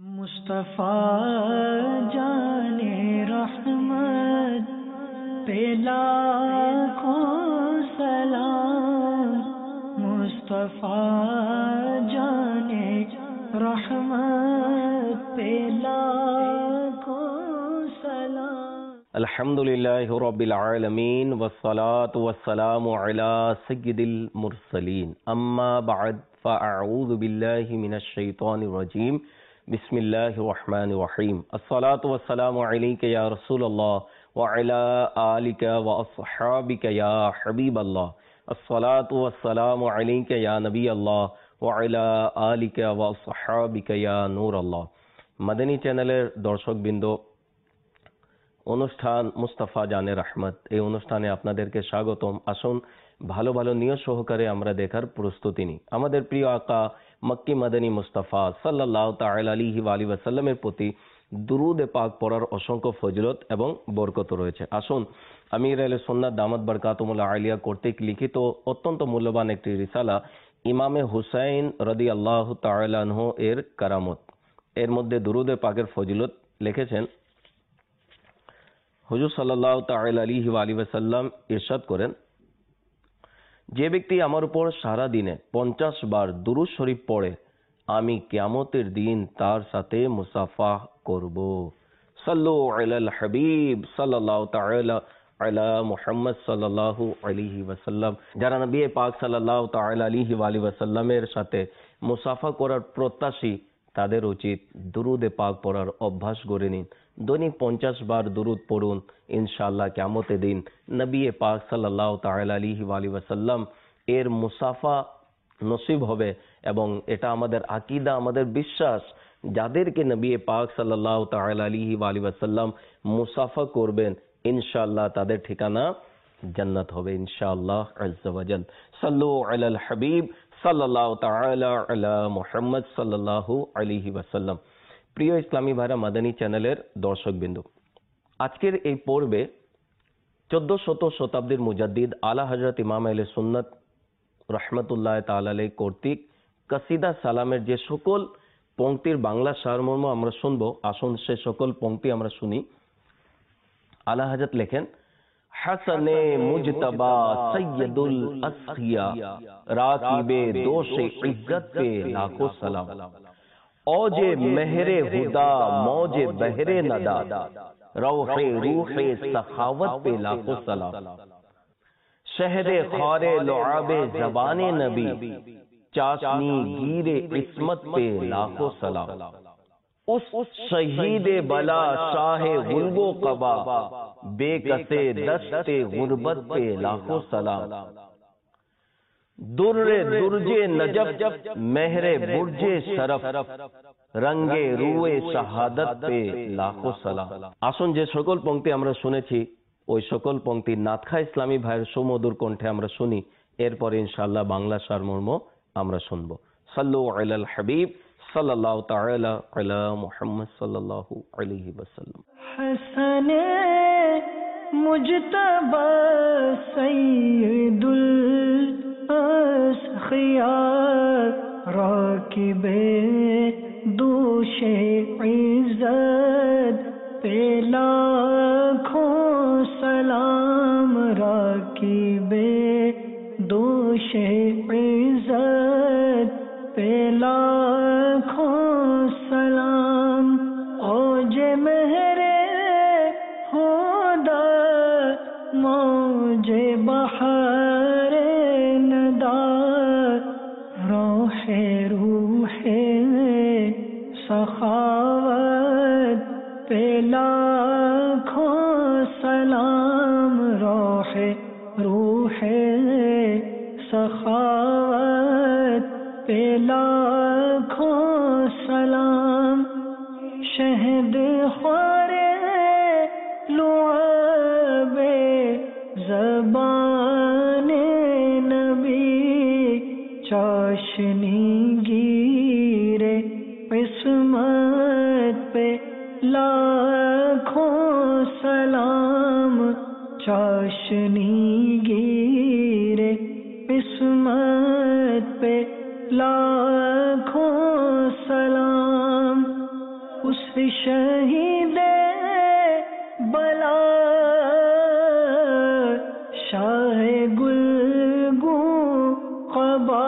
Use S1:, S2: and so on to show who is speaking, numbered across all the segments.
S1: مصطفیٰ جان رحمت پہ لاکھوں سلام، مصطفیٰ جان رحمت پہ لاکھوں سلام۔
S2: الحمدللہ رب العالمین والصلاة والسلام علی سید المرسلین، اما بعد فاعوذ باللہ من الشیطان الرجیم، بسم اللہ الرحمن الرحیم۔ الصلاة والسلام علیک یا رسول اللہ وعلی آلک واصحابک یا حبیب اللہ، الصلاة والسلام علیک یا نبی اللہ وعلی آلک واصحابک یا نور اللہ۔ মাদানী চ্যানেলের দর্শকবৃন্দ, অনুষ্ঠান মুস্তাফা জানে রহমত, এই অনুষ্ঠানে আপনাদেরকে স্বাগতম। আসুন ভালো ভালো নিয়ত সহকারে আমরা দেখার প্রস্তুতি নিই। আমাদের প্রিয় আকা মক্কি মাদানী মুস্তাফা সাল্লাল্লাহু তাআলা আলাইহি ওয়া আলিহি ওয়াসাল্লামের প্রতি দুরুদ পাক পড়ার অসংখ্য ফজিলত এবং বরকত রয়েছে। আসুন আমির আহলে সুন্নাত দামাত বরকাতুহুল আলিয়া কর্তৃক লিখিত অত্যন্ত মূল্যবান একটি রিসালা ইমামে হুসাইন রাদিয়াল্লাহু তাআলা আনহু এর কারামত, এর মধ্যে দুরুদ পাকের ফজিলত লিখেছেন হুজুর সাল্লাল্লাহু তাআলা আলাইহি ওয়া আলিহি ওয়াসাল্লাম ইরশাদ করেন, যে ব্যক্তি আমার উপর সারা দিনে 50 বার দুরূদ শরীফ পড়ে আমি কিয়ামতের দিন তার সাথে মুসাফাহ করব। সাল্লু আলাল হাবিব সাল্লাল্লাহু তাআলা আলা মুহাম্মদ সাল্লাল্লাহু আলাইহি ওয়াসাল্লাম। যারা নবী পাক সাল্লাল্লাহু তাআলা আলাইহি ওয়া আলিহি ওয়াসাল্লামের সাথে মুসাফা করার প্রত্যাশী, তাদের উচিত দুরুদে পাক পড়ার অভ্যাস গড়ে নিন। দৈনিক 50 বার দুরুদ পড়ুন, ইনশাআল্লাহ কিয়ামতের দিন নবী পাক সাল্লাল্লাহু তাআলা আলাইহি ওয়া আলিহি ওয়াসাল্লাম এর মুসাফা নসিব হবে। এবং এটা আমাদের আকীদা, আমাদের বিশ্বাস, যাদেরকে নবী পাক সাল্লাল্লাহু তাআলা আলাইহি ওয়া আলিহি ওয়াসাল্লাম মুসাফা করবেন ইনশাআল্লাহ তাদের ঠিকানা জান্নাত হবে ইনশাআল্লাহ আযজা ওয়া জাল। সাল্লু আলাল হাবিব সাল্লাল্লাহু তাআলা আলা মুহাম্মদ সাল্লাল্লাহু আলাইহি ওয়াসাল্লাম। প্রিয় ইসলামী ভাইরা, মাদানী চ্যানেলের দর্শকবৃন্দ, আজকের এই পর্বে 1400 শতাব্দীর মুজাদ্দিদ আলা হযরত ইমাম আহলে সুন্নাত রহমতুল্লাহ তাআলা আলাইহি কর্তৃক কাসিদা সালামের যে সকল পংক্তির বাংলা সারমর্ম আমরা শুনবো, আসুন সে সকল পংক্তি আমরা শুনি। আলা হযরত লেখেন, হাসানে মুজতবা সৈয়দুল আসখিয়া রাকিবে দোষে ইজ্জত পে লাখো সালাম, औजे महरे हुदा मौजे बहरे नदा रौहे रूहे सखावत पे लाखों सलाम, शहरे खारे लुआबे जबाने नबी चाशनी गीरे इस्मत पे लाखों सलाम, उस शहीदे बला शाहे गुल्बो कबा बेकसे दस्ते गुर्बत पे लाखों सलाम, दुर्रे दुर्जे नजब मेहरे बुर्जे शरफ रंगे रुए শাহাদাত পে লাখো সালাম। আসুন যে সকল পংক্তি আমরা শুনেছি ওই সকল পংক্তি নাতখা ইসলামী ভাইয়ের সুমধুর কণ্ঠে আমরা শুনি, এরপরে ইনশাআল্লাহ বাংলা সারমর্ম আমরা শুনব। সাল্লু আলাল হাবিব সাল্লাল্লাহু তাআলা আলা মুহাম্মদ সাল্লাল্লাহু আলাইহি ওয়াসাল্লাম।
S1: হাসানে মুজতবা সৈয়দুল আসখিয়া রাকিবে दोषे इज्जत पे लाखों सलाम, राकिबे दोषे इज्जत पे लाखों सलाम, औजे मेहरे होदा मौजे बहारे नदा रोहे रूहे सखावत पे लाखों सलाम, रोहे रूहे सखावत पे लाखों सलाम, शहद ख्वारे लुआबे ज़बाने नबी चाशनी गीरे इस्मत पे लाखों सलाम, चाशनी गीरे इस्मत पे लाखों सलाम। शहीदे बला शाह गुलगू क़बा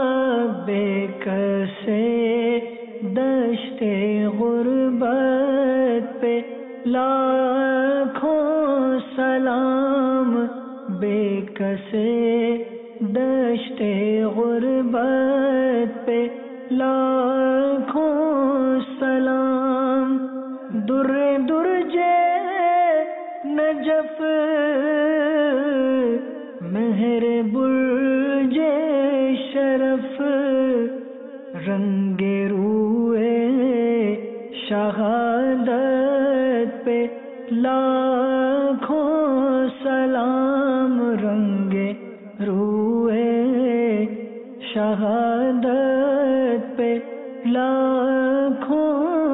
S1: बेकसे दश्ते गुर्बत पे लाखों सलाम बेकसे दश्ते गुर्बत पे लाखों सलाम दुर्रे दुर्जे नजफ मेहर बुर्जे शरफ रंगे रूए शहादत पे लाखों सलाम रंगे रूए शहादत पे लाखों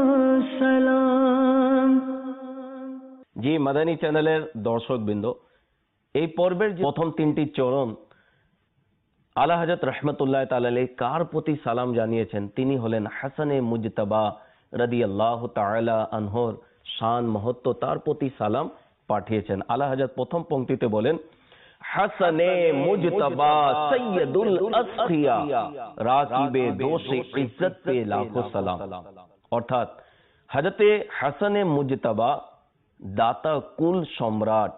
S1: सलाम।
S2: জি মাদানী চ্যানেলের দর্শকবৃন্দ, এই পর্বের যে প্রথম তিনটি চরণ আলা হযরত রাহমাতুল্লাহ তাআলা আলাইহি কার প্রতি সালাম জানিয়েছেন, তিনি হলেন হাসানে মুজতাবা রাদিয়াল্লাহু তাআলা আনহুর শান মহত্ব, তার প্রতি সালাম পাঠিয়েছেন। আলা হযরত প্রথম পংক্তিতে বলেন, হাসানে মুজতাবা সৈয়দুল আসখিয়া রাকিবে দোষে ইজ্জত পে লাখো সালাম। অর্থাৎ হযরতে হাসানে মুজতাবা দাতা কুল সম্রাট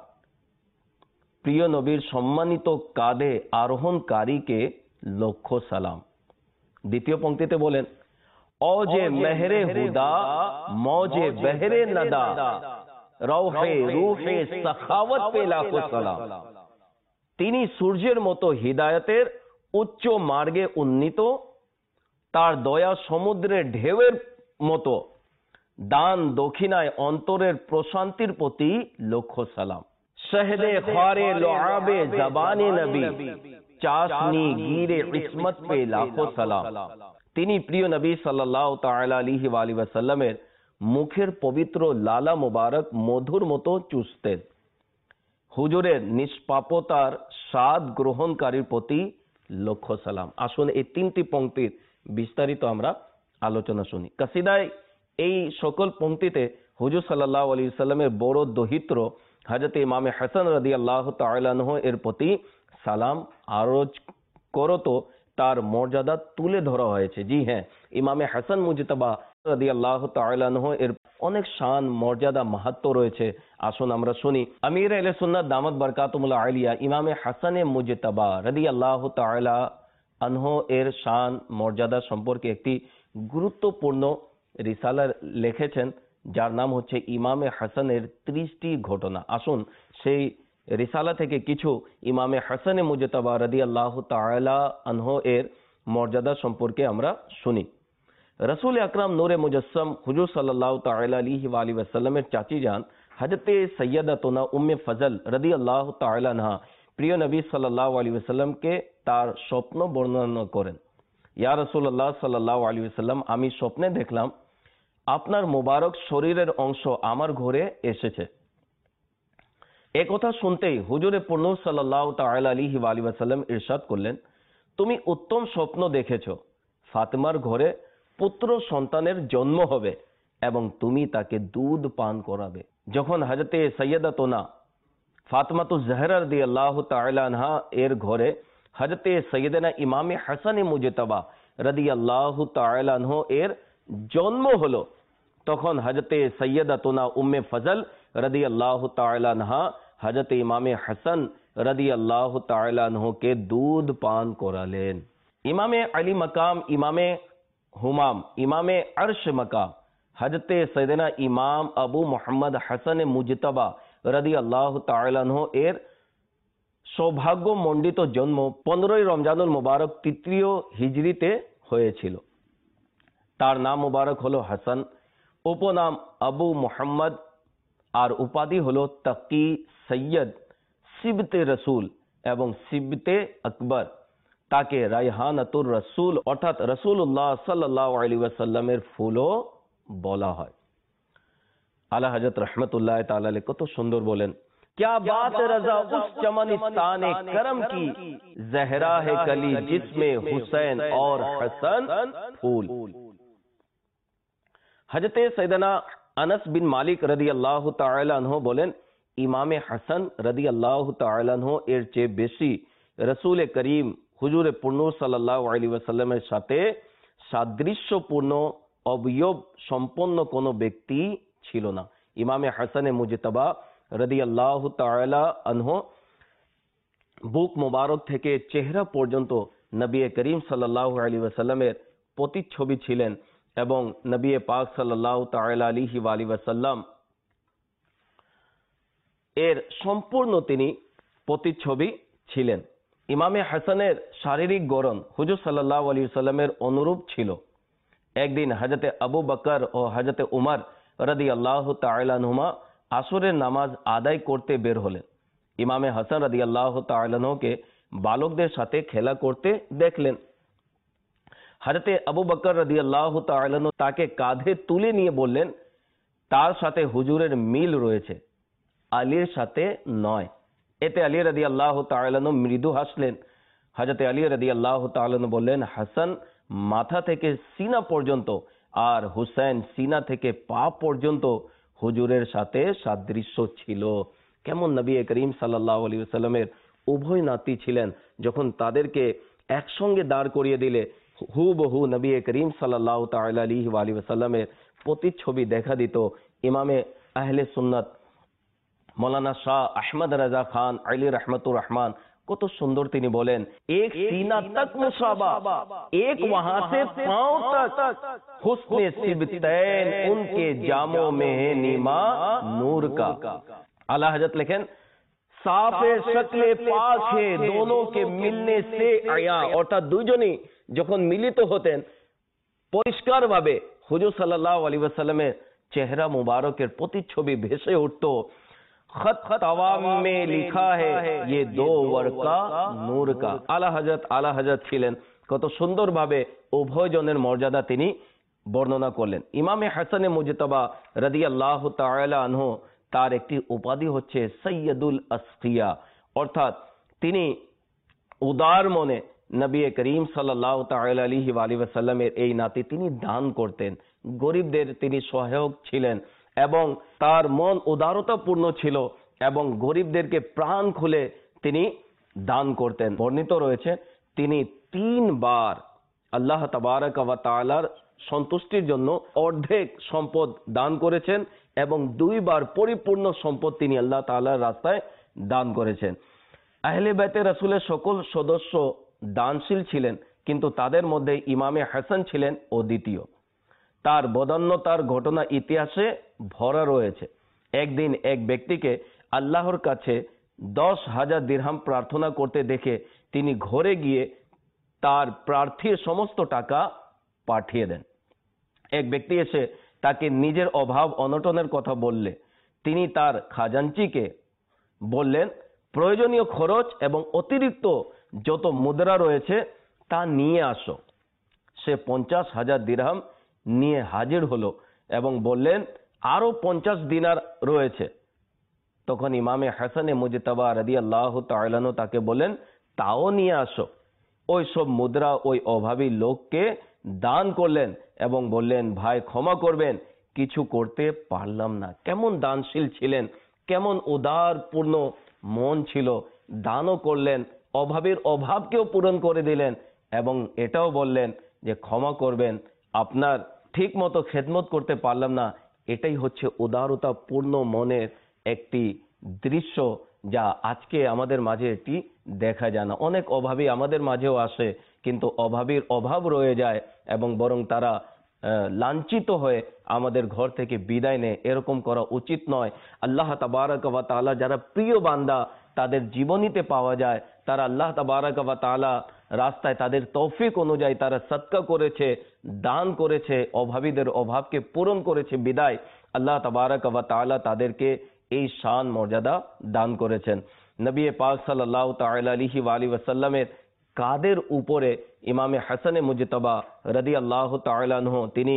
S2: প্রিয় নবীর সম্মানিত কাঁধে আরোহণকারীকে লক্ষ সালাম। দ্বিতীয় পংক্তিতে বলেন, औजे महरे हुदा मौजे बहरे नदा রৌহে রূহে সখাওয়াত পে লাখো সালাম। তিনি সূর্যের মতো হিদায়াতের উচ্চ মার্গে উন্নীত, তার দয়া সমুদ্রের ঢেউয়ের মতো দান দক্ষিণায় অন্তরের প্রশান্তির প্রতি লক্ষ সালাম। শহদে খারে লোআবে জবানে নবী চাশনি গিরে ইসমত পে লাখো সালাম। তিনি প্রিয় নবী সাল্লাল্লাহু তাআলা আলাইহি ওয়াসাল্লামের মুখের পবিত্র লালা মোবারক মধুর মতো চুষতেন। হুজুরের নিষ্পাপতার স্বাদ গ্রহণকারীর প্রতি লক্ষ সালাম। আসুন এই তিনটি পংক্তির বিস্তারিত আমরা আলোচনা শুনি। কাসিদায় এই সকল পংক্তিতে হুজুর সাল্লাল্লাহু আলাইহি ওয়াসাল্লামের বড় দহিত্র হযরত ইমামে হাসান রাদিয়াল্লাহু তাআলা আনহু এর প্রতি সালাম আরজ করত তার মর্যাদা তুলে ধরা হয়েছে। জি হ্যাঁ, ইমামে হাসান মুজতাবা রাদিয়াল্লাহু তাআলা আনহু এর অনেক শান মর্যাদা মাহাত্ম্য রয়েছে। আসুন আমরা শুনি। আমির আহলে সুন্নাত দামাত বরকাতুহুল আলিয়া ইমামে হাসানে মুজতাবা রাদিয়াল্লাহু তাআলা আনহু এর শান মর্যাদা সম্পর্কে একটি গুরুত্বপূর্ণ রিসালা লিখেছেন, যার নাম হচ্ছে ইমামে হাসানের 30টি ঘটনা। আসুন সেই রিসালা থেকে কিছু ইমামে হাসানে মুজতাবা রাদিয়াল্লাহু তাআলা আনহু এর মর্যাদা সম্পর্কে আমরা শুনি। রাসূল আকরাম নূরে মুজাসসাম হুজুর সাল্লাল্লাহু তাআলা আলাইহি ওয়াসাল্লামের চাচি যান হযরতে সাইয়্যিদাতুনা উম্মে ফজল রাদিয়াল্লাহু তাআলা আনহা প্রিয় নবী সাল্লাল্লাহু আলাইহি ওয়াসাল্লামকে তার স্বপ্ন বর্ণনা করেন। ইয়া রাসূলুল্লাহ সাল্লাল্লাহু আলাইহি ওয়াসাল্লাম, আমি স্বপ্নে দেখলাম আপনার মোবারক শরীরের অংশ আমার ঘরে এসেছে। এ কথা শুনতেই হুজুরে পূর্ণ সাল্লাল্লাহু তাআলা আলাইহি ওয়াসাল্লাম ইরশাদ করলেন, তুমি উত্তম স্বপ্ন দেখেছো। ফাতেমার ঘরে পুত্র সন্তানের জন্ম হবে এবং তুমি তাকে দুধ পান করাবে। যখন হযরতে সাইয়্যিদাতুনা ফাতেমাতুজ জাহরা রাদিয়াল্লাহু তাআলা আনহা এর ঘরে হযরতে সাইয়্যিদানা ইমামে হাসানে মুজতাবা রাদিয়াল্লাহু তাআলা আনহু এর জন্ম হলো, তখন হযরতে সাইয়্যিদাতুনা উম্মে ফজল রাদিয়াল্লাহু তাআলা আনহা হযরতে ইমামে হাসান রাদিয়াল্লাহু তাআলা আনহুকে দুধ পান করালেন। ইমামে আলী মাকাম, ইমামে হুমাম, ইমামে আরশ মাকাম হযরতে সাইয়েদনা ইমাম আবু মুহাম্মদ হাসান মুজতাবা রাদিয়াল্লাহু তাআলা আনহু এর সৌভাগ্যমণ্ডিত জন্ম 15ই রমজানুল মুবারক 3য় হিজরিতে হয়েছিল। তার নাম মুবারক হলো হাসান, উপনাম আবু মুহাম্মদ, আর উপাধি হলো তাকি, সৈয়দ, সিবতে রসুল এবং সিবতে আকবর। তাকে রায়হানাতুর রসুল অর্থাৎ রাসূলুল্লাহ সাল্লাল্লাহু আলাইহি ওয়াসাল্লামের ফুলও বলা হয়। আলা হযরত রাহমাতুল্লাহ তাআলা আলাইহি কত সুন্দর বলেন, क्या बात रजा उस चमनिस्ताने करम की, जहरा है कली जिसमें हुसैन और हसन फूल। হযরতে সৈয়দনা আনাস বিন মালিক রাদিয়াল্লাহু তাআলা আনহু বলেন, ইমামে হাসান রাদিয়াল্লাহু তাআলা আনহু এর চেয়ে বেশি রাসূল করিম হুজুরে পূর্ণ সাল্লাল্লাহু আলাইহি ওয়াসাল্লামের সাথে সাদৃশ্যপূর্ণ অবয়ব সম্পন্ন কোনো ব্যক্তি ছিল না। ইমামে হাসানে মুজতবা রাদিয়াল্লাহু তাআলা আনহু বুক মোবারক থেকে চেহারা পর্যন্ত নবী করিম সাল্লাল্লাহু আলাইহি ওয়াসাল্লামের প্রতিচ্ছবি ছিলেন এবং নবী পাক সাল্লাল্লাহু তাআলা আলাইহি ওয়াসাল্লাম এর সম্পূর্ণ তিনি প্রতিচ্ছবি ছিলেন। ইমামে হাসানের শারীরিক গড়ন হুজুর সাল্লাল্লাহু আলাইহি ওয়াসাল্লামের অনুরূপ ছিল। একদিন হযরতে আবু বকর ও হযরতে উমর রাদিয়াল্লাহু তাআলা আনহুমা আসরের নামাজ আদায় করতে বের হলেন। ইমামে হাসান রাদিয়াল্লাহু তাআলা আনহুকে বালকদের সাথে খেলা করতে দেখলেন। হযরতে আবু বকর রাদিয়াল্লাহু তাআলা আনহু তাকে কাঁধে তুলে নিয়ে বললেন, তার সাথে হুজুরের মিল রয়েছে, আলীর সাথে নয়। এতে আলী রাদিয়াল্লাহু তাআলা আনহু মৃদু হাসলেন। হযরতে আলী রাদিয়াল্লাহু তাআলা আনহু বললেন, হাসান মাথা থেকে সিনা পর্যন্ত আর হুসাইন সিনা থেকে পা পর্যন্ত হুজুরের সাথে সাদৃশ্য ছিল। কেমন নবী করিম সাল্লাল্লাহু আলাইহি ওয়াসাল্লামের উভয় নাতি ছিলেন, যখন তাদেরকে একসঙ্গে দাঁড় করিয়ে দিলে হুবহু নবী করিম সাল্লাল্লাহু তাআলা আলাইহি ওয়াসাল্লামের প্রতিচ্ছবি দেখা দিত। ইমামে আহলে সুন্নাত মৌলানা শাহ আহমদ রাজা খান আলী रहमतुर रहमान কত সুন্দর তিনি বলেন, এক सीना तक मुसाबा, एक वहां से पांव तक हुस्न सिबतैन उनके जामों में है नीमा नूर का। आला हजरत लिखें, साफे शक्ले पाक है दोनों के मिलने से आया, অর্থাৎ দুইজনই যখন মিলিত হতেন পরিষ্কার ভাবে হুজুর সাল্লাল্লাহু আলাইহি ওয়াসাল্লামের চেহারা মুবারকের প্রতিচ্ছবি ভেসে উঠত। खत तवाम में लिखा है ये दो वर्का नूर का। आला हजरत ছিলেন কত সুন্দর ভাবে উভয়জনের মর্যাদা তিনি বর্ণনা করলেন। ইমামে হাসানে মুজতবা রাদিয়াল্লাহু তাআলা আনহু তার একটি উপাধি হচ্ছে সৈয়দুল আসকিয়া, অর্থাৎ তিনি উদার মনে নবী করিম সাল্লাল্লাহু তাআলা আলাইহি ওয়াসাল্লামের এই নাতি তিনি দান করতেন। গরিবদের তিনি সহায়ক ছিলেন এবং তার মন উদারতাপূর্ণ ছিল এবং গরিবদেরকে প্রাণ খুলে তিনি দান করতেন। বর্ণিত রয়েছে তিনি 3 বার আল্লাহ তাবারক ওয়া তাআলার সন্তুষ্টির জন্য অর্ধেক সম্পদ দান করেছেন এবং 2 বার পরিপূর্ণ সম্পদ তিনি আল্লাহ তাআলার রাস্তায় দান করেছেন। আহলে বাইতে রাসূলের সকল সদস্য দানশীল ছিলেন, কিন্তু তাদের মধ্যে ইমামে হাসান ছিলেন অদ্বিতীয়। তার বদান্যতার ঘটনা ইতিহাসে ভরা রয়েছে। একদিন এক ব্যক্তিকে আল্লাহর কাছে 10,000 দিরহাম প্রার্থনা করতে দেখে তিনি ঘরে গিয়ে তার প্রার্থীর সমস্ত টাকা পাঠিয়ে দেন। এক ব্যক্তি এসে তাকে নিজের অভাব অনটনের কথা বললে তিনি তার খাজাঞ্চিকে বললেন, প্রয়োজনীয় খরচ এবং অতিরিক্ত যত মুদ্রা রয়েছে তা নিয়ে আসো। সে 50,000 দিরহাম নিয়ে হাজির হলো এবং বললেন, আরো 50 দিনার রয়েছে। তখন ইমামে হাসানে মুজতবা রাদিয়াল্লাহু তাআলা আনহু তাকে বলেন, তাও নিয়ে আসো। ওই সব মুদ্রা ওই অভাবী লোককে দান করলেন এবং বললেন, ভাই ক্ষমা করবেন, কিছু করতে পারলাম না। কেমন দানশীল ছিলেন, কেমন উদারপূর্ণ মন ছিল। দানও করলেন, অভাবের অভাবকেও পূরণ করে দিলেন এবং এটাও বললেন যে ক্ষমা করবেন, আপনার ঠিক মতো খেদমত করতে পারলাম না। এটাই হচ্ছে উদারতা পূর্ণ মনের একটি দৃশ্য, যা আজকে আমাদের মাঝে এটি দেখা যায় না। অনেক অভাবী আমাদের মাঝেও আসে, কিন্তু অভাবীর অভাব রয়ে যায় এবং বরং তারা লাঞ্ছিত হয়ে আমাদের ঘর থেকে বিদায় নেয়। এরকম করা উচিত নয়। আল্লাহ তাবারক ওয়া তাআলা যারা প্রিয় বান্দা তাদের জীবনীতে পাওয়া যায়, তারা আল্লাহ তাবারক ওয়া তাআলা রাস্তায় তাদের তৌফিক অনুযায়ী তারা সদকা করেছে, দান করেছে, অভাবীদের অভাবকে পূরণ করেছে বিদায় আল্লাহ তাবারক ওয়া তাআলা তাদেরকে এই শান মর্যাদা দান করেছেন। নবী পাক সাল্লাল্লাহু তাআলা আলাইহি ওয়াসাল্লামের কাদের উপরে ইমামে হাসানে মুজতবা রাদিয়াল্লাহু তাআলা আনহু তিনি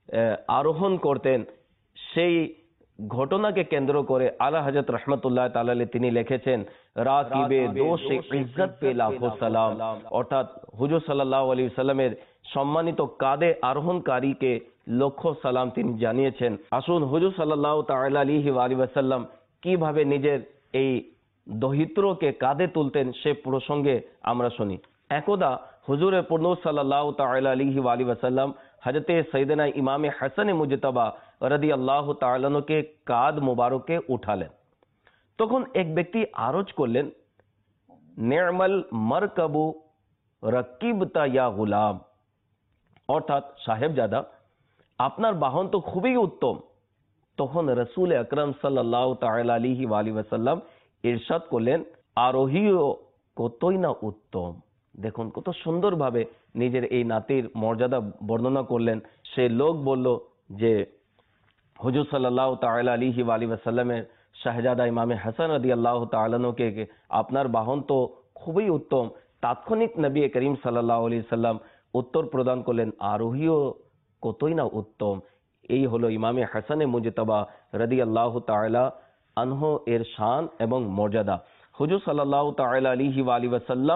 S2: আরোহণ করতেন, সেই ঘটনাকে কেন্দ্র করে আলা হযরত রাহমাতুল্লাহ তাআলা আলাইহি তিনি লিখেছেন, রাকিবে দোষে ইজ্জত পে লাখো সালাম, অর্থাৎ হুজুর সাল্লাল্লাহু আলাইহি ওয়াসাল্লামের সম্মানিত কাঁধে আরোহণকারীকে লক্ষ সালাম তিনি জানিয়েছেন। আসুন হুজুর সাল্লাল্লাহু তাআলা আলাইহি ওয়াসাল্লাম কিভাবে নিজের এই দহিত্রকে কাঁধে তুলতেন সে প্রসঙ্গে আমরা শুনি। একদা হুজুরে পুরনূর সাল্লাল্লাহু তাআলা আলাইহি ওয়াসাল্লাম হযরতে সাইয়েদনা ইমামে হাসানে মুজতবা রাদিয়াল্লাহু তাআলা আনহুকে কাঁধ মোবারকে উঠালেন। তখন এক ব্যক্তি আরজ করলেন, নি'মাল মারকাবু রাকিবতা ইয়া গুলাম, অর্থাৎ সাহেবজাদা আপনার বাহন তো খুবই উত্তম। তখন রাসূল আকরাম সাল্লাল্লাহু তাআলা আলাইহি ওয়াসাল্লাম ইরশাদ করলেন, আরোহীও কতই না উত্তম। দেখুন কত সুন্দরভাবে নিজের এই নাতির মর্যাদা বর্ণনা করলেন। সে লোক বলল যে হুজুর সাল্লাল্লাহু তাআলা আলাইহি ওয়াসাল্লামের শাহজাদা ইমামে হাসান রাদিয়াল্লাহু তাআলা আনহুকে আপনার বাহন তো খুবই উত্তম। তাৎক্ষণিক নবী করিম সাল্লাল্লাহু আলাইহি সাল্লাম উত্তর প্রদান করলেন, আরোহীও কতই না উত্তম। এই হলো ইমামে হাসানে মুজতবা রাদিয়াল্লাহু তাআলা আনহু এর শান এবং মর্যাদা। হুজুর সাল্লাল্লাহু তাআলা আলাইহি ওয়াসাল্লাম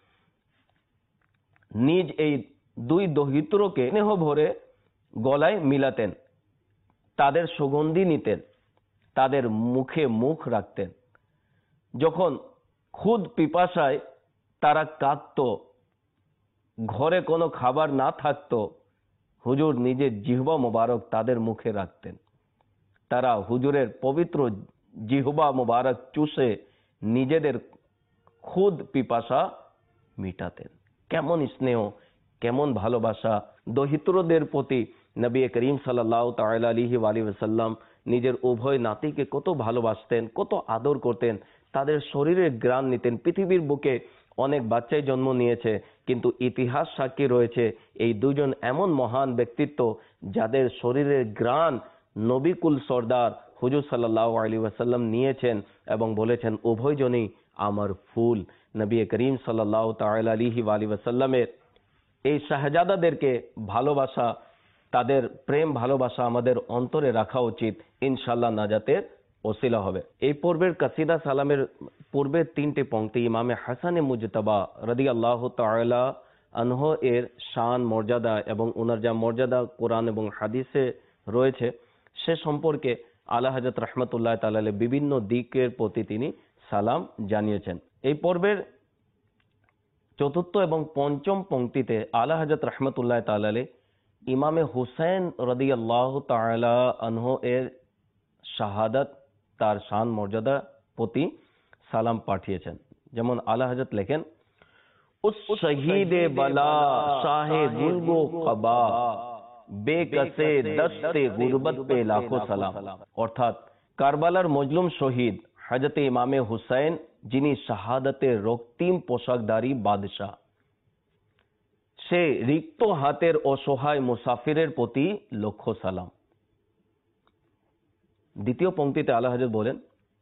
S2: নিজ এই দুই দহিত্রকে স্নেহ ভরে গলায় মিলাতেন, তাদের সুগন্ধি নিতেন, তাদের মুখে মুখ রাখতেন। যখন খুদ পিপাসায় তারা কাঁদত, ঘরে কোনো খাবার না থাকতো, হুজুর নিজের জিহ্বা মোবারক তাদের মুখে রাখতেন। তারা হুজুরের পবিত্র জিহ্বা মোবারক চুষে নিজেদের খুদ পিপাসা মিটাতেন। কেমন স্নেহ, কেমন ভালোবাসা! দহিত্রদের প্রতি নবী করিম সাল্লাল্লাহু তাআলা আলাইহি ওয়াসাল্লাম নিজের উভয় নাতিকে কত ভালোবাসতেন, কত আদর করতেন, তাদের শরীরের ঘ্রাণ নিতেন। পৃথিবীর বুকে অনেক বাচ্চাই জন্ম নিয়েছে, কিন্তু ইতিহাস সাক্ষী রয়েছে এই দুজন এমন মহান ব্যক্তিত্ব যাদের শরীরের ঘ্রাণ নবিকুল সর্দার হুজুর সাল্লাল্লাহু আলাইহি ওয়াসাল্লাম নিয়েছেন এবং বলেছেন, উভয়জনই আমার ফুল। নবী করিম সাল্লাল্লাহু তাআলা আলাইহি ওয়াসাল্লামের এই শাহজাদাদেরকে ভালোবাসা, তাদের প্রেম ভালোবাসা আমাদের অন্তরে রাখা উচিত, ইনশাআল্লাহ নাজাতের ওসিলা হবে। এই পর্বের কাসিদা সালামের পূর্বে তিনটি পংক্তি ইমামে হাসানে মুজতবা রাদিয়াল্লাহু তাআলা আনহু এর শান মর্যাদা এবং ওনার যা মর্যাদা কোরআন এবং হাদিসে রয়েছে সে সম্পর্কে আলা হযরত রাহমাতুল্লাহ তাআলা আলাইহি বিভিন্ন দিকের প্রতি তিনি সালাম জানিয়েছেন। এই পর্বের চতুর্থ এবং পঞ্চম পংক্তিতে আলা হযরত রাহমাতুল্লাহ তাআলা আলাইহি ইমামে হুসাইন রাদিয়াল্লাহু তাআলা আনহু এর শাহাদাত, তার শান মর্যাদা প্রতি সালাম পাঠিয়েছেন। যেমন আলা হযরত লেখেন, উস শহীদে বলা শাহে গুলগো কবা বেকসে দস্তে গুরবত পে লাখো সালাম। অর্থাৎ কারবালার মজলুম শহীদ হযরত ইমামে হুসাইন, যিনি শাহাদাতের রক্তিম পোশাকধারী বাদশাহ, সে রিক্ত হাতের অসহায় মুসাফিরের প্রতি লক্ষ সালাম। দ্বিতীয় পংক্তিতে আলা হযরত বলেন,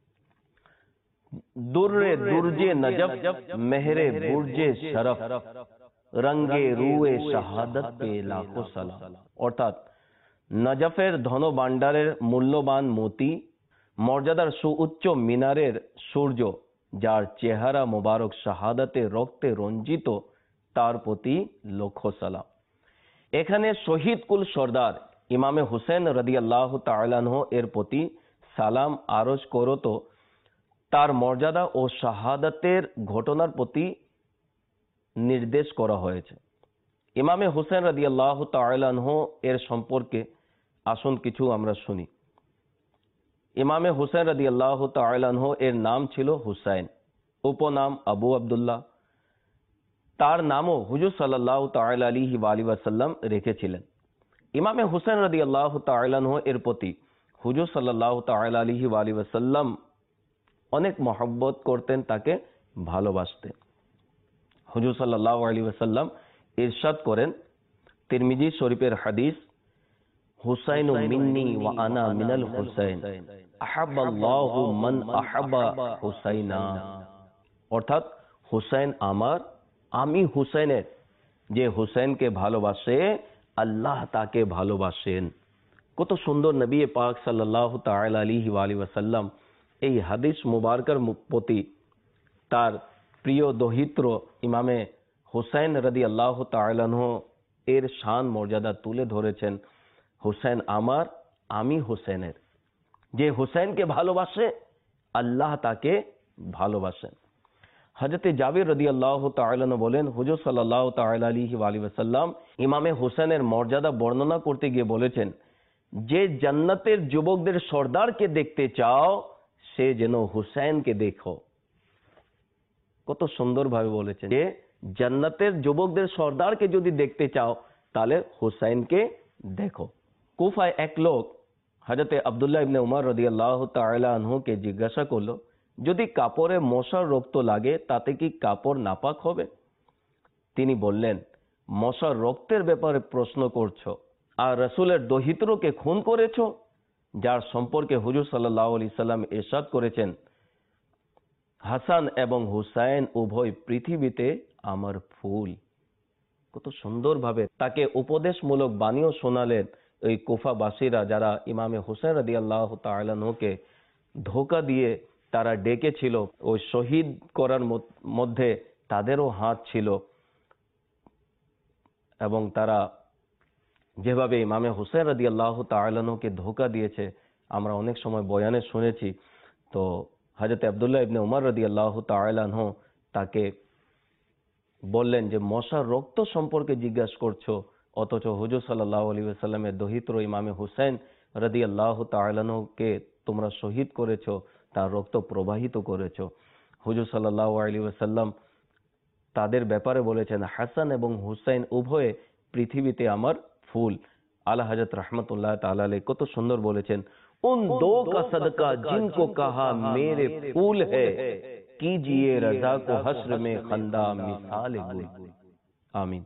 S2: দুর্রে দুর্জে নজফ মেহরে বুর্জে শরফ রঙ্গে রুয়ে শাহাদাত পে লাখো সালাম। অর্থাৎ নজফের ধন ভান্ডারের মূল্যবান মোতি, মর্যাদার সুউচ্চ মিনারের সূর্য, যার চেহারা মোবারক শাহাদাতে রক্তে রঞ্জিত, তার প্রতি লক্ষ সালাম। এখানে শহীদ কুল সর্দার ইমামে হুসেন রাদিয়াল্লাহু তাআলা আনহু এর প্রতি সালাম আরজ করত তার মর্যাদা ও শাহাদাতের ঘটনার প্রতি নির্দেশ করা হয়েছে। ইমামে হুসেন রাদিয়াল্লাহু তাআলা আনহু এর সম্পর্কে আসুন কিছু আমরা শুনি। ইমামে হুসেন রাদিয়াল্লাহু তাআলা আনহু এর নাম ছিল হুসাইন, উপনাম আবু আব্দুল্লাহ। তার নামও হুজুর সাল্লাল্লাহু তাআলা আলাইহি ওয়াসাল্লাম রেখেছিলেন। ইমামে হুসেন রাদিয়াল্লাহু তাআলা আনহু এর প্রতি হুজুর সাল্লাল্লাহু তাআলা আলাইহি ওয়াসাল্লাম অনেক মহব্বত করতেন, তাকে ভালোবাসতেন। হুজুর সাল্লাল্লাহু আলাইহি ওয়াসাল্লাম ইরশাদ করেন, তিরমিজি শরীফের হাদিস, হুসাইনু মিন্নি ওয়া আনা মিনাল হুসাইন আহাব্বাল্লাহু মান আহাব্বা হুসাইনা। অর্থাৎ হুসাইন আমার, আমি হুসাইনের। যে হুসাইনকে ভালোবাসে আল্লাহ তাকে ভালোবাসেন। কত সুন্দর নবী পাক সাল্লাল্লাহু তাআলা আলাইহি ওয়াসাল্লাম এই হাদিস মুবারকার প্রতি তার প্রিয় দহিত্র ইমামে হুসাইন রাদিয়াল্লাহু তাআলা আনহু এর শান মর্যাদা তুলে ধরেছেন। হুসেন আমার, আমি হুসেনের। যে হুসেনকে ভালোবাসে আল্লাহ তাকে ভালোবাসেন। হযরত জাবির রাদিয়াল্লাহু তাআলা আনহু বলেন, হুজুর সাল্লাল্লাহু তাআলা আলাইহি ওয়া আলিহি ওয়াসাল্লাম ইমামে হুসেনের মর্যাদা বর্ণনা করতে গিয়ে বলেছেন, যে জান্নাতের যুবকদের সর্দারকে দেখতে চাও সে যেন হুসেনকে দেখো। কত সুন্দরভাবে বলেছেন যে জান্নাতের যুবকদের সর্দারকে যদি দেখতে চাও তাহলে হুসাইনকে দেখো। কুফায় এক লোক হযরত আব্দুল্লাহ ইবনে উমর রাদিয়াল্লাহু তাআলা আনহুকে জিজ্ঞাসা করলো, যদি কাপড়ে মশার রক্ত লাগে তাতে কি কাপড় নাপাক হবে? তিনি বললেন, মশার রক্তের ব্যাপারে প্রশ্ন করছো আর রাসূলের দহিত্রকে খুন করেছো, যার সম্পর্কে হুজুর সাল্লাল্লাহু আলাইহি সাল্লাম ইরশাদ করেছেন, হাসান এবং হুসাইন উভয় পৃথিবীতে আমার ফুল। কত সুন্দরভাবে তাকে উপদেশমূলক বাণীও শোনালেন ওই কুফাবাসীরা, যারা ইমামে হুসাইন রাদিয়াল্লাহু তাআলা আনহুকে ধোঁকা দিয়ে তারা ডেকেছিল। ওই শহীদ করার মধ্যে তাদেরও হাত ছিল এবং তারা যেভাবে ইমামে হুসাইন রাদিয়াল্লাহু তাআলা আনহুকে ধোঁকা দিয়েছে আমরা অনেক সময় বয়ানে শুনেছি। তো হযরত আব্দুল্লাহ ইবনে উমর রাদিয়াল্লাহু তাআলা আনহু তাকে বললেন যে মশার রক্ত সম্পর্কে জিজ্ঞাসা করছো, অথচ হুজুর সাল্লাল্লাহু আলাইহি ওয়াসাল্লামের দহিত্র ইমামে হুসাইন রাদিয়াল্লাহু তাআলা আনহুকে তোমরা শহীদ করেছো, তার রক্ত প্রবাহিত করেছো। হুজুর সাল্লাল্লাহু আলাইহি ওয়াসাল্লাম তাদের ব্যাপারে বলেছেন, হাসান এবং হুসাইন উভয়ে পৃথিবীতে আমার ফুল। আলা হযরত রাহমাতুল্লাহ তাআলা আলাইহি কত সুন্দর বলেছেন, উন দো কা সদকা জিनको कहा मेरे फूल है, कीजिए रजा को हश्र में खंदा मिसाल गुल। आमीन।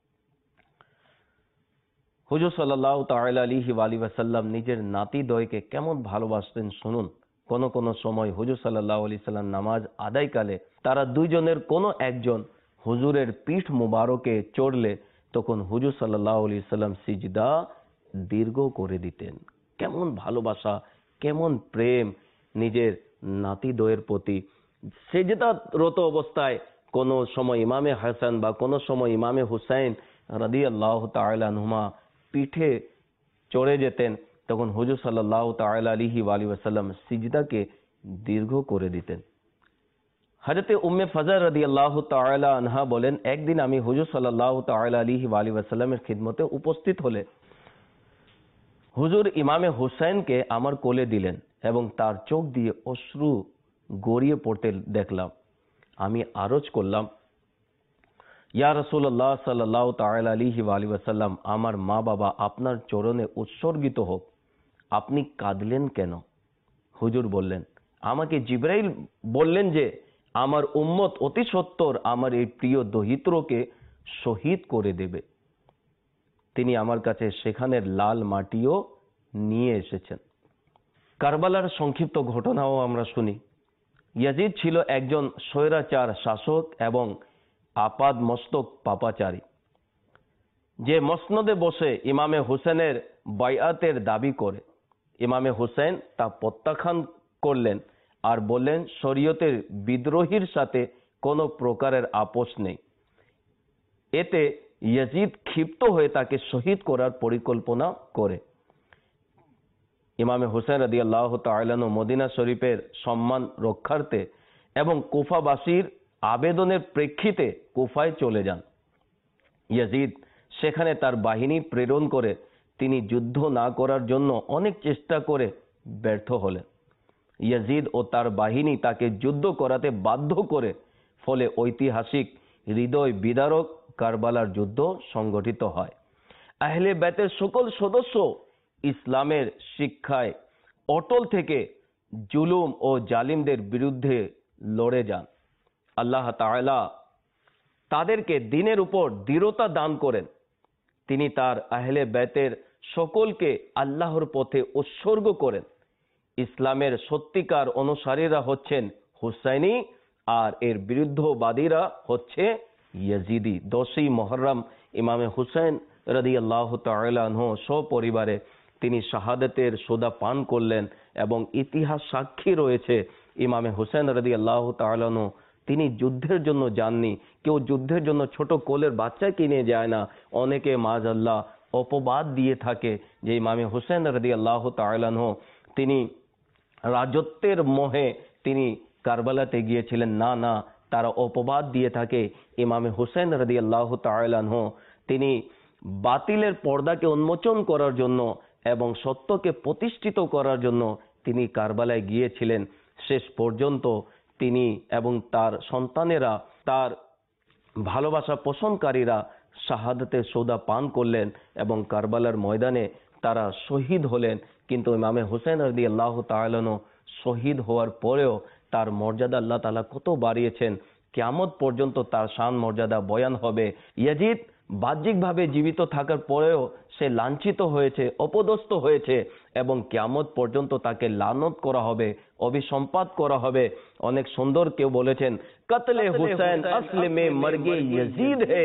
S2: হুজুর সাল্লাল্লাহু তাআলা আলাইহি ওয়া আলিহি ওয়াসাল্লাম নিজের নাতিদ্বয়কে কেমন ভালোবাসতেন শুনুন। কোন কোন সময় হুজুর সাল্লাল্লাহু আলাইহি সাল্লাম নামাজ আদায়কালে তারা দুইজনের কোনো একজন হুজুরের পিঠ মুবারকে চড়লে তখন হুজুর সাল্লাল্লাহু আলাইহি সাল্লাম সিজদা দীর্ঘ করে দিতেন। কেমন ভালোবাসা, কেমন প্রেম নিজের নাতিদ্বয়ের প্রতি। সিজদারত অবস্থায় কোন সময় ইমামে হাসান বা কোন সময় ইমামে হুসাইন রাদিয়াল্লাহু তাআলা আনহুমা পিঠে চড়ে যেতেন, তখন হুজুর সাল্লাল্লাহু তাআলা আলাইহি ওয়া আলিহি ওয়াসাল্লাম সিজদাকে দীর্ঘ করে দিতেন। হযরত উম্মে ফজল রাদিয়াল্লাহু তাআলা আনহা বলেন, একদিন আমি হুজুর সাল্লাল্লাহু তাআলা আলাইহি ওয়া আলিহি ওয়াসাল্লামের খিদমতে উপস্থিত হলে হুজুর ইমামে হুসাইনকে আমার কোলে দিলেন এবং তার চোখ দিয়ে অশ্রু গড়িয়ে পড়তে দেখলাম। আমি আরজ করলাম, ইয়া রাসূলুল্লাহ সাল্লাল্লাহু তাআলা আলাইহি ওয়া আলিহি ওয়াসাল্লাম, আমার মা বাবা আপনার চরণে উৎসর্গিত হোক, আপনি কাঁদলেন কেন? হুজুর বললেন, আমাকে জিবরাইল বললেন যে আমার উম্মত অতি সত্বর আমার এই প্রিয় দহিত্রকে শহীদ করে দেবে। তিনি আমার কাছে সেখানের লাল মাটিও নিয়ে এসেছেন। কারবালার সংক্ষিপ্ত ঘটনাও আমরা শুনি। ইয়াজিদ ছিল একজন স্বৈরাচার শাসক এবং আপাদ মস্তক পাপাচারী, যে মসনদে বসে ইমামে হুসেনের বায়াতের দাবি করে। ইমামে হুসেন তা প্রত্যাখ্যান করলেন আর বললেন, শরীয়তের বিদ্রোহীর সাথে কোনো প্রকারের আপোষ নেই। এতে ইয়াজিদ ক্ষিপ্ত হয়ে তাকে শহীদ করার পরিকল্পনা করে। ইমামে হুসেন রাদিয়াল্লাহু তাআলা আনহু মদিনা শরীফের সম্মান রক্ষার্থে এবং কুফাবাসীর আবেদনের প্রেক্ষিতে কুফায় চলে যান। ইয়াজিদ সেখানে তার বাহিনী প্রেরণ করে তিনি যুদ্ধ না করার জন্য অনেক চেষ্টা করে ব্যর্থ হলেন। ইয়াজিদ ও তার বাহিনী তাকে যুদ্ধ করাতে বাধ্য করে, ফলে ঐতিহাসিক হৃদয় বিদারক কারবালার যুদ্ধ সংগঠিত হয়। আহলে বাইতের সকল সদস্য ইসলামের শিক্ষায় অটল থেকে জুলুম ও জালিমদের বিরুদ্ধে লড়ে যান। আল্লাহ তাআলা তাদেরকে দ্বীনের উপর দৃঢ়তা দান করেন। তিনি তার আহলে বাইতের সকলকে আল্লাহর পথে উৎসর্গ করেন। ইসলামের সত্যিকার অনুসারীরা হচ্ছেন হুসাইনি আর এর বিরুদ্ধবাদীরা হচ্ছে ইয়াজিদি। 10ই মুহররম ইমামে হুসাইন রাদিয়াল্লাহু তাআলা আনহু সপরিবারে তিনি শাহাদাতের সোদা পান করলেন এবং ইতিহাস সাক্ষী রয়েছে ইমামে হুসাইন রাদিয়াল্লাহু তাআলা আনহু তিনি যুদ্ধের জন্য যাননি। কেউ যুদ্ধের জন্য ছোট কোলের বাচ্চা কিনে যায় না। অনেকে মাযআল্লাহ অপবাদ দিয়ে থাকে যে ইমামে হুসেন রাদিয়াল্লাহু তাআলা আনহু তিনি রাজত্বের মোহে তিনি কারবালাতে গিয়েছিলেন, না না, তারা অপবাদ দিয়ে থাকে ইমামে হুসেন রাদিয়াল্লাহু তাআলা আনহু তিনি বাতিলের পর্দাকে উন্মোচন করার জন্য এবং সত্যকে প্রতিষ্ঠিত করার জন্য তিনি কারবালায় গিয়েছিলেন। শেষ পর্যন্ত তিনি এবং তার সন্তানেরা, তার ভালোবাসা পোষণকারীরা শাহাদাতের সৌদা পান করলেন এবং কারবালার ময়দানে তারা শহীদ হলেন। কিন্তু ইমামে হুসেন রাদিয়াল্লাহু তাআলা আনহু শহীদ হওয়ার পরেও তার মর্যাদা আল্লাহ তাআলা কত বাড়িয়েছেন, কিয়ামত পর্যন্ত তার শান মর্যাদা বয়ান হবে। ইয়াজিদ বাহ্যিকভাবে জীবিত থাকার পরেও সে লাঞ্ছিত হয়েছে, অপদস্থ হয়েছে এবং কিয়ামত পর্যন্ত তাকে লানত করা হবে, অভিসম্পাত করা হবে। অনেক সুন্দর কেউ বলেছেন, কতলে হুসैन আসল में मर्गे यजीद है,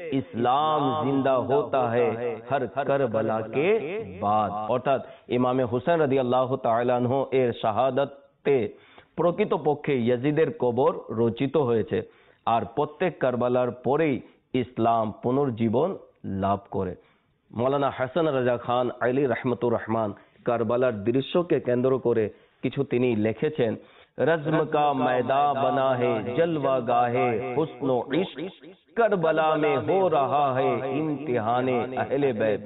S2: ইসলাম জিন্দা होता है हर करबला के बाद। অর্থাৎ ইমামে হুসেন রাদিয়াল্লাহু তাআলা আনহু এর শাহাদাতে প্রকৃতপক্ষে ইয়াজিদের কবর রচিত হয়েছে, আর প্রত্যেক কারবালার পরেই ইসলাম পুনর্জীবন লাভ করে। মৌলানা হাসান রাজা খান আলী রহমতুর রহমান কারবালার দৃশ্যকে কেন্দ্র করে কিছু তিনি লিখেছেন, रज़्म का मैदान बना है जलवा गाहे हुस्न इश्क, करबला में हो रहा है इम्तिहाने अहले बैत।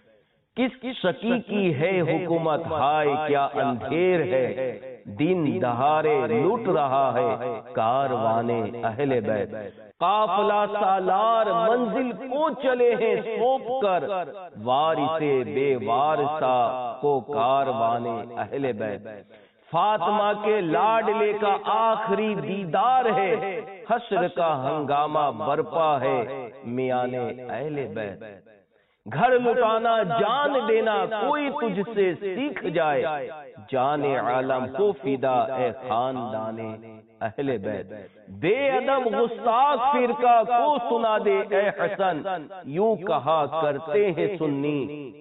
S2: किस शकी की है हुकूमत, हाय क्या अंधेर है, दिन दहाड़े लूट रहा है कारवाने अहले बैत। काफिला सालार मंजिल को चले हैं सौंप कर, वारिसे बेवारसा को कारवाने अहले बैत। फातिमा के लाडले का आखिरी दीदार है, हश्र का हंगामा बरपा है मियाने अहले बैत। घर लुटाना जान देना कोई तुझसे सीख जाए, जाने आलम को फिदा ए खानदाने अहले बैत। बेअदब गुस्ताख फिरका को सुना दे ए हसन, यूं कहा करते हैं सुन्नी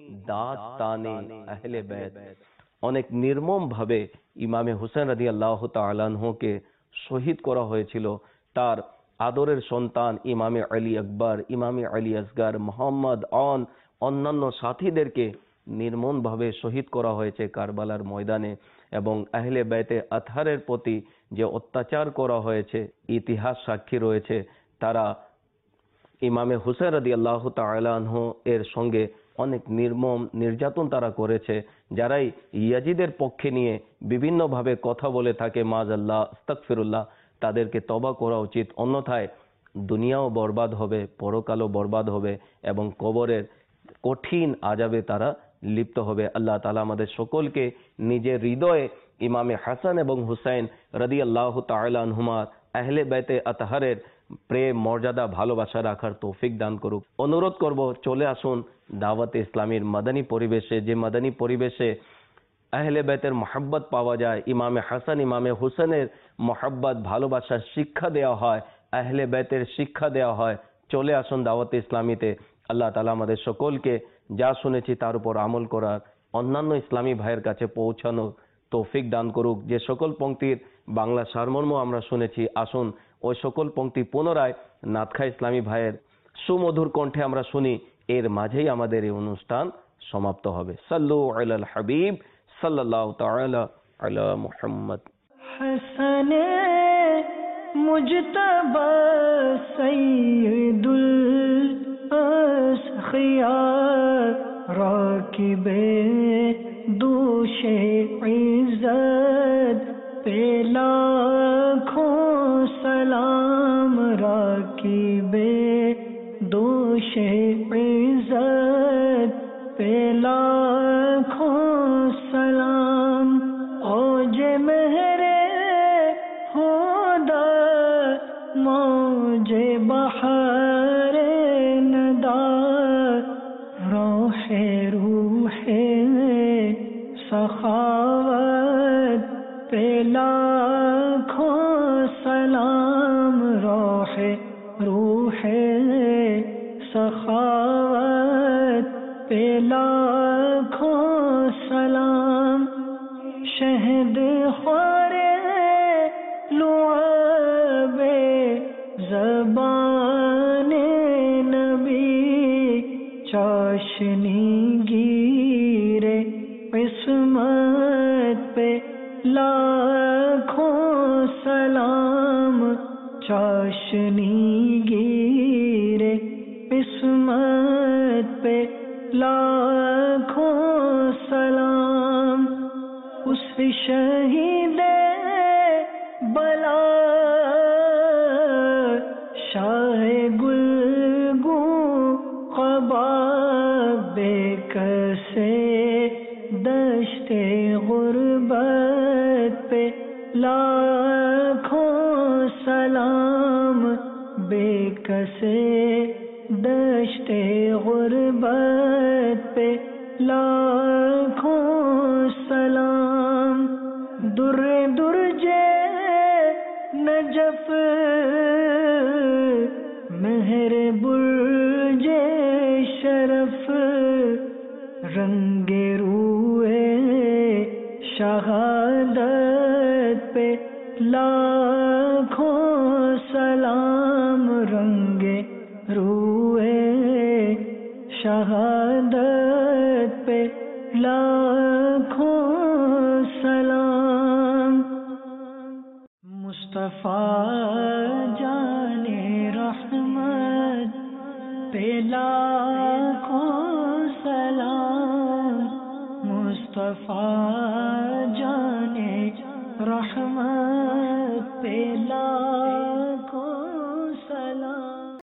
S2: दास्ताने अहले बैत। অনেক নির্মম ভাবে ইমামে হুসেন রাদিয়াল্লাহু তাআলা আনহুকে শহীদ করা হয়েছিল। তার আদরের সন্তান ইমামে আলী আকবর, ইমামে আলী আসগর, মোহাম্মদ অন্যান্য সাথীদেরকে নির্মম ভাবে শহীদ করা হয়েছে কারবালার ময়দানে। এবং আহলে বাইতে আতহারের প্রতি যে অত্যাচার করা হয়েছে ইতিহাস সাক্ষী রয়েছে। তারা ইমামে হুসেন রাদিয়াল্লাহু তাআলা আনহু এর সঙ্গে অনেক নির্মম নির্যাতন তারা করেছে। যারাই ইয়াজিদের পক্ষে নিয়ে বিভিন্নভাবে কথা বলে থাকে, মাযাল্লাহ, আস্তাগফিরুল্লাহ, তাদেরকে তওবা করা উচিত। অন্যথায় দুনিয়াও বরবাদ হবে, পরকালও বরবাদ হবে এবং কবরের কঠিন আযাবে তারা লিপ্ত হবে। আল্লাহ তাআলা আমাদের সকলকে নিজের হৃদয়ে ইমামে হাসান এবং হুসাইন রাদিয়াল্লাহু তাআলা আনহুমার আহলে বাইতে আতহারের প্রেম, মর্যাদা, ভালোবাসা রাখার তৌফিক দান করুক। অনুরোধ করব, চলে আসুন দাওয়াতে ইসলামীর মাদানী পরিবেশে, যে মাদানী পরিবেশে আহলে বাইতের মহব্বত পাওয়া যায়, ইমামে হাসান, ইমামে হুসেনের মহব্বত, ভালোবাসার শিক্ষা দেওয়া হয়, আহলে বাইতের শিক্ষা দেওয়া হয়। চলে আসুন দাওয়াতে ইসলামীতে। আল্লাহ তাআলা আমাদের সকলকে যা শুনেছি তার উপর আমল করার, অন্যান্য ইসলামী ভাইয়ের কাছে পৌঁছানোর তৌফিক দান করুক। যে সকল পংক্তির বাংলা সারমর্ম আমরা শুনেছি, আসুন ওই সকল পংক্তি পুনরায় নাতখা ইসলামী ভাইয়ের সুমধুর কণ্ঠে আমরা শুনি। এর মাঝেই আমাদের এই অনুষ্ঠান সমাপ্ত হবে। সাল্লু আলাল হাবিব সাল্লাল্লাহু তাআলা আলা মুহাম্মদ।
S1: হাসানে মুজতবা সৈয়দুল আসখিয়ার রাকিবে দুশে ইজ্জত पे लाखों सलाम, राकीबे दोशे इज्जत पे लाखों सलाम। औजे मेहरे होदा मौजे बहारे नदा, रोहे रूहे सखावत पे लाखों सलाम, रोहे रूहे सखावत पे लाखों सलाम। शहद ख्वारे लुआबे ज़बाने नबी, चाशनी لاکھوں سلام، چاشنی گیرے عصمت پہ لاکھوں سلام، اس شہید بلا شاہ گلگوں قبا بے کسے دشت غربت پہ لاکھوں سلام، بے کسے دشت غربت پہ لاکھوں سلام، در درجے نجف مہر برج شرف، رنگ روئے شہادت پہ لاکھوں سلام، رنگ روئے شہادت پہ لاکھوں سلام، مصطفیٰ جان رحمت پہ لاکھوں سلام، مصطفیٰ جان رحمت پہ